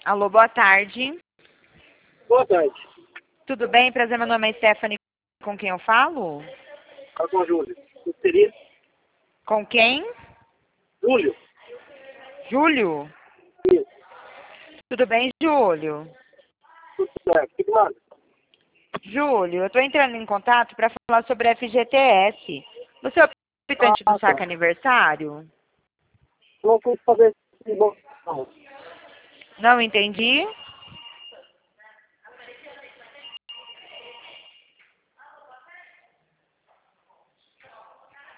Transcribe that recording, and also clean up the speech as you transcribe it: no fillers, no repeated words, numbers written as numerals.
Alô, boa tarde. Boa tarde. Tudo bem? Prazer, meu nome é Stephanie. Com quem eu falo? Fala com o Júlio. Tudo seria? Com quem? Júlio. Júlio? Isso. Tudo bem, Júlio? Tudo certo. O que manda? Júlio, eu estou entrando em contato para falar sobre a FGTS. Você é o participante do saque Tá. aniversário? Não fui fazer esse bom. Não. Não entendi.